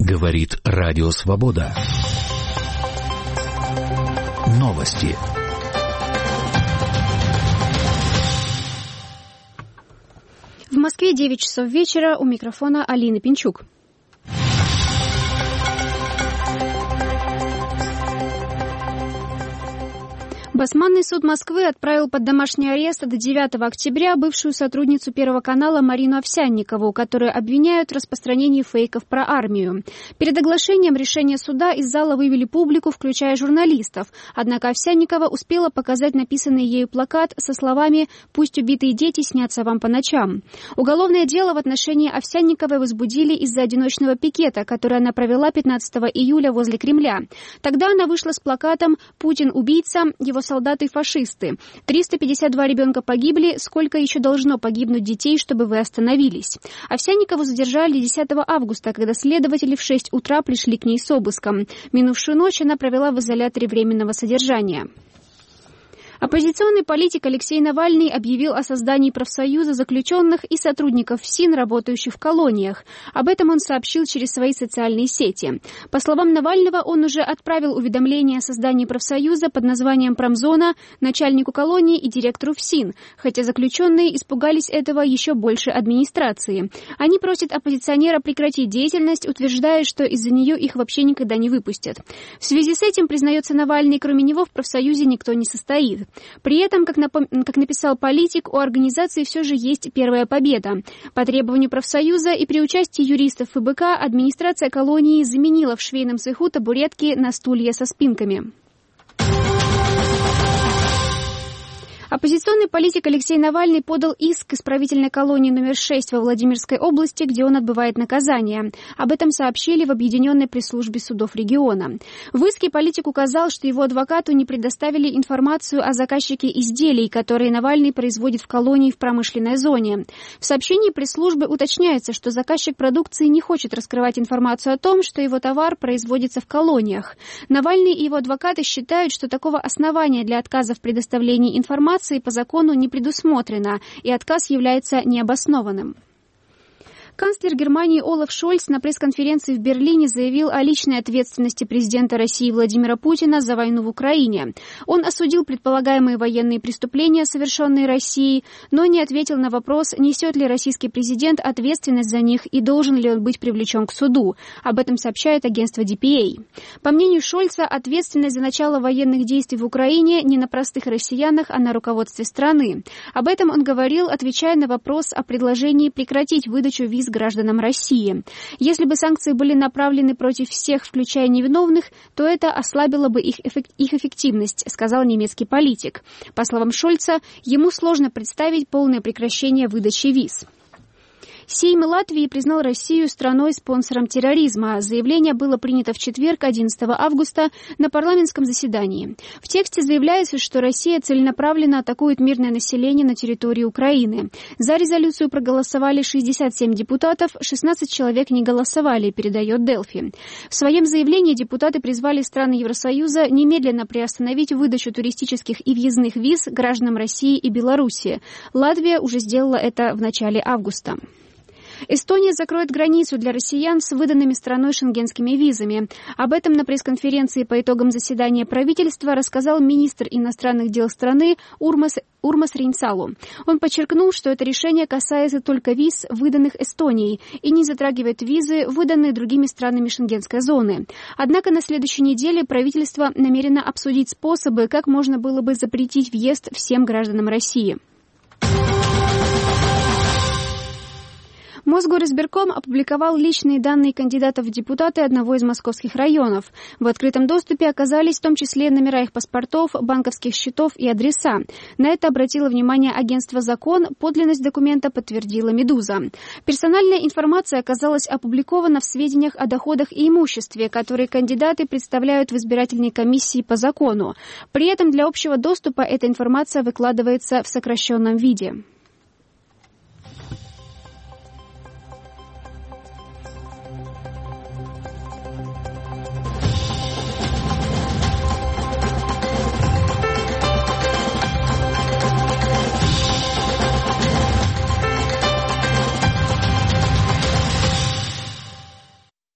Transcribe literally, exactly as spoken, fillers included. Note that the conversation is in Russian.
Говорит Радио Свобода. Новости. В Москве девять часов вечера, у микрофона Алина Пинчук. Басманный суд Москвы отправил под домашний арест до девятого октября бывшую сотрудницу Первого канала Марину Овсянникову, которую обвиняют в распространении фейков про армию. Перед оглашением решения суда из зала вывели публику, включая журналистов. Однако Овсянникова успела показать написанный ею плакат со словами «Пусть убитые дети снятся вам по ночам». Уголовное дело в отношении Овсянниковой возбудили из-за одиночного пикета, который она провела пятнадцатого июля возле Кремля. Тогда она вышла с плакатом «Путин убийца, его солдаты-фашисты. триста пятьдесят два ребенка погибли. Сколько еще должно погибнуть детей, чтобы вы остановились?» Овсянникову задержали десятого августа, когда следователи в шесть утра пришли к ней с обыском. Минувшую ночь она провела в изоляторе временного содержания. Оппозиционный политик Алексей Навальный объявил о создании профсоюза заключенных и сотрудников ФСИН, работающих в колониях. Об этом он сообщил через свои социальные сети. По словам Навального, он уже отправил уведомление о создании профсоюза под названием «Промзона» начальнику колонии и директору ФСИН, хотя заключенные испугались этого еще больше администрации. Они просят оппозиционера прекратить деятельность, утверждая, что из-за нее их вообще никогда не выпустят. В связи с этим, признается Навальный, кроме него в профсоюзе никто не состоит. При этом, как, напом... как написал политик, у организации все же есть первая победа. По требованию профсоюза и при участии юристов ФБК администрация колонии заменила в швейном цеху табуретки на стулья со спинками. Оппозиционный политик Алексей Навальный подал иск к исправительной колонии номер шесть во Владимирской области, где он отбывает наказание. Об этом сообщили в Объединенной пресс-службе судов региона. В иске политик указал, что его адвокату не предоставили информацию о заказчике изделий, которые Навальный производит в колонии в промышленной зоне. В сообщении пресс-службы уточняется, что заказчик продукции не хочет раскрывать информацию о том, что его товар производится в колониях. Навальный и его адвокаты считают, что такого основания для отказа в предоставлении информации по закону не предусмотрено, и отказ является необоснованным. Канцлер Германии Олаф Шольц на пресс-конференции в Берлине заявил о личной ответственности президента России Владимира Путина за войну в Украине. Он осудил предполагаемые военные преступления, совершенные Россией, но не ответил на вопрос, несет ли российский президент ответственность за них и должен ли он быть привлечен к суду. Об этом сообщает агентство ди пи эй. По мнению Шольца, ответственность за начало военных действий в Украине не на простых россиянах, а на руководстве страны. Об этом он говорил, отвечая на вопрос о предложении прекратить выдачу виз гражданам России. Если бы санкции были направлены против всех, включая невиновных, то это ослабило бы их, эффект, их эффективность, сказал немецкий политик. По словам Шольца, ему сложно представить полное прекращение выдачи виз. Сейм Латвии признал Россию страной-спонсором терроризма. Заявление было принято в четверг, одиннадцатого августа, на парламентском заседании. В тексте заявляется, что Россия целенаправленно атакует мирное население на территории Украины. За резолюцию проголосовали шестьдесят семь депутатов, шестнадцать человек не голосовали, передает Делфи. В своем заявлении депутаты призвали страны Евросоюза немедленно приостановить выдачу туристических и въездных виз гражданам России и Беларуси. Латвия уже сделала это в начале августа. Эстония закроет границу для россиян с выданными страной шенгенскими визами. Об этом на пресс-конференции по итогам заседания правительства рассказал министр иностранных дел страны Урмас, Урмас Рейнсалу. Он подчеркнул, что это решение касается только виз, выданных Эстонией, и не затрагивает визы, выданные другими странами шенгенской зоны. Однако на следующей неделе правительство намерено обсудить способы, как можно было бы запретить въезд всем гражданам России. Мосгоризбирком опубликовал личные данные кандидатов в депутаты одного из московских районов. В открытом доступе оказались в том числе номера их паспортов, банковских счетов и адреса. На это обратило внимание агентство «Закон», подлинность документа подтвердила «Медуза». Персональная информация оказалась опубликована в сведениях о доходах и имуществе, которые кандидаты представляют в избирательной комиссии по закону. При этом для общего доступа эта информация выкладывается в сокращенном виде.